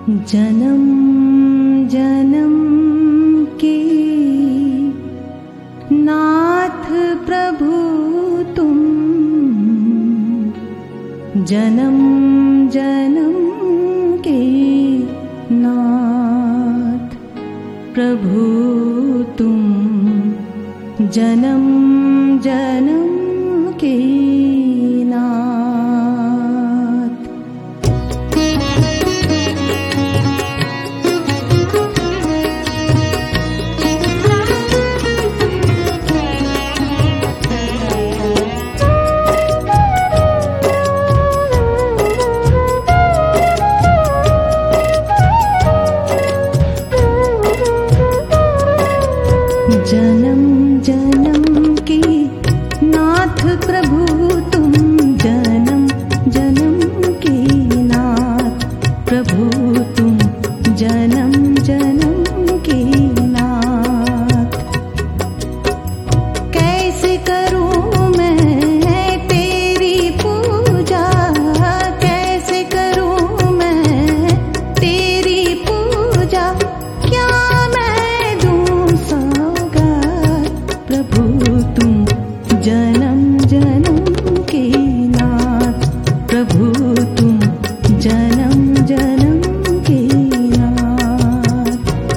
जन्म जन्म के नाथ प्रभु तुम, जन्म जन्म के नाथ प्रभु तुम, जन्म जन्म के नाथ। जन्म जन्म के नाथ प्रभु तुम, जन्म जन्म के नाथ प्रभु तुम, जन्म जन्म के नाथ। कैसे करूं मैं तेरी पूजा, कैसे करूं मैं तेरी पूजा, क्या मैं दूं सौगात प्रभु तुम, जन्म जन्म के नाथ प्रभु तुम, जन्म जन्म के नाथ।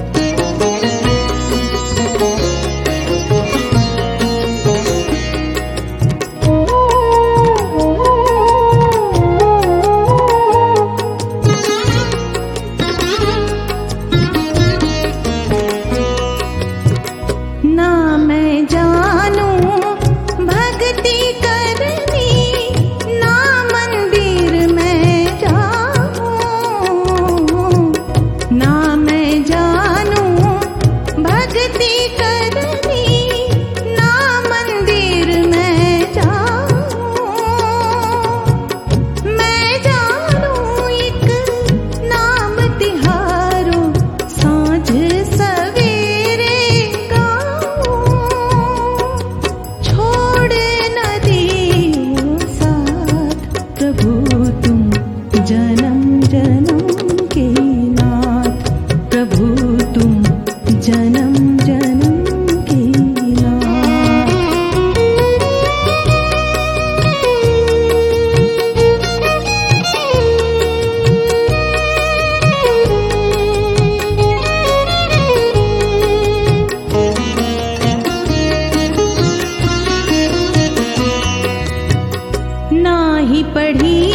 ना मैं जानूं भक्ति करनी, ना मंदिर में जाऊं, ना मैं जानूं भक्ति करनी, ना मंदिर में जाऊं। मैं जानूं एक नाम तिहारो, सांझ सवेरे गाऊं, छोड़ न दियो साथ प्रभु तुम, जन्म जन्म के नाथ प्रभु तुम, जन्म जन्म के नाथ। ना ही पढ़ी